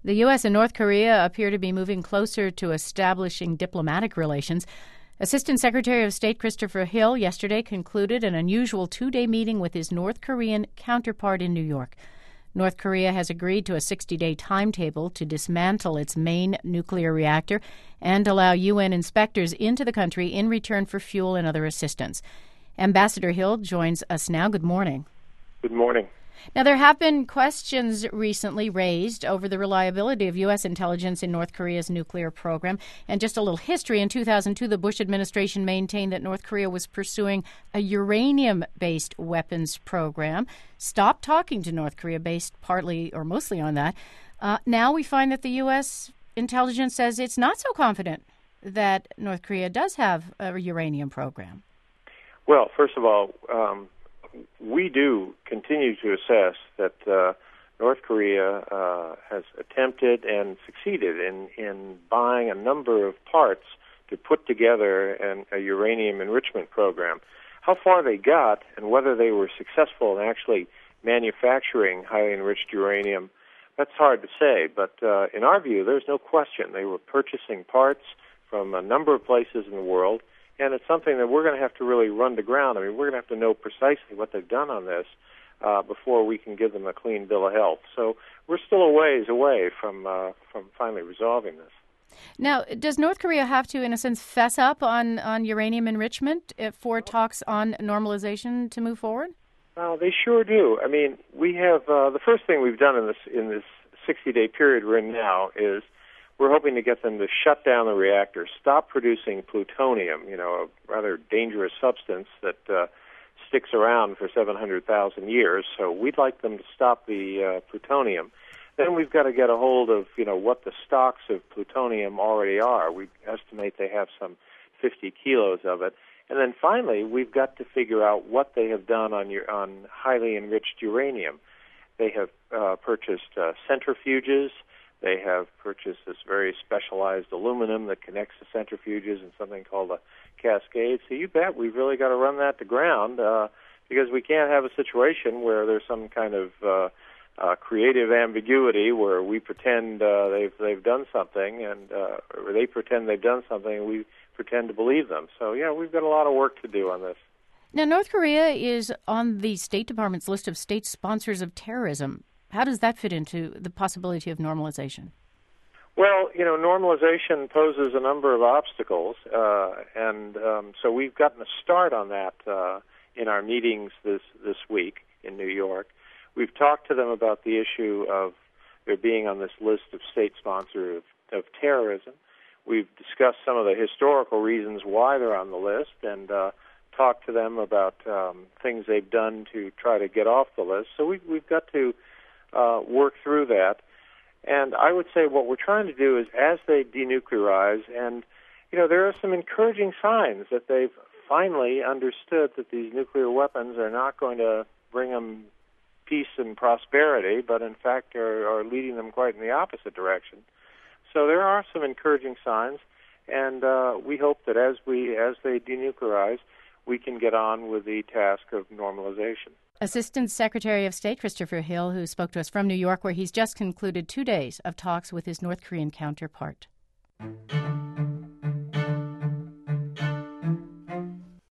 The U.S. and North Korea appear to be moving closer to establishing diplomatic relations. Assistant Secretary of State Christopher Hill yesterday concluded an unusual two-day meeting with his North Korean counterpart in New York. North Korea has agreed to a 60-day timetable to dismantle its main nuclear reactor and allow UN inspectors into the country in return for fuel and other assistance. Ambassador Hill joins us now. Good morning. Good morning. Now, there have been questions recently raised over the reliability of U.S. intelligence in North Korea's nuclear program. And just a little history, in 2002, the Bush administration maintained that North Korea was pursuing a uranium-based weapons program, stopped talking to North Korea based partly or mostly on that. Now we find that the U.S. intelligence says it's not so confident that North Korea does have a uranium program. Well, first of all, we do continue to assess that North Korea has attempted and succeeded in buying a number of parts to put together a uranium enrichment program. How far they got and whether they were successful in actually manufacturing highly enriched uranium, that's hard to say. But in our view, there's no question they were purchasing parts from a number of places in the world. And it's something that we're going to have to really run to ground. I mean, we're going to have to know precisely what they've done on this before we can give them a clean bill of health. So we're still a ways away from finally resolving this. Now, does North Korea have to, in a sense, fess up on uranium enrichment for talks on normalization to move forward? They sure do. I mean, we have the first thing we've done in this 60-day period we're in now is we're hoping to get them to shut down the reactor, stop producing plutonium, a rather dangerous substance that sticks around for 700,000 years. So we'd like them to stop the plutonium. Then we've got to get a hold of, what the stocks of plutonium already are. We estimate they have some 50 kilos of it. And then finally, we've got to figure out what they have done on highly enriched uranium. They have purchased centrifuges. They have purchased this very specialized aluminum that connects the centrifuges in something called a cascade. So you bet we've really got to run that to ground because we can't have a situation where there's some kind of creative ambiguity where we pretend they've done something or they pretend they've done something and we pretend to believe them. So, yeah, we've got a lot of work to do on this. Now, North Korea is on the State Department's list of state sponsors of terrorism. How does that fit into the possibility of normalization? Well, normalization poses a number of obstacles, and so we've gotten a start on that in our meetings this week in New York. We've talked to them about the issue of their being on this list of state sponsors of terrorism. We've discussed some of the historical reasons why they're on the list and talked to them about things they've done to try to get off the list. So we've got to work through that. And I would say what we're trying to do is as they denuclearize, and, there are some encouraging signs that they've finally understood that these nuclear weapons are not going to bring them peace and prosperity, but in fact are leading them quite in the opposite direction. So there are some encouraging signs, and we hope that as they denuclearize, we can get on with the task of normalization. Assistant Secretary of State Christopher Hill, who spoke to us from New York, where he's just concluded 2 days of talks with his North Korean counterpart.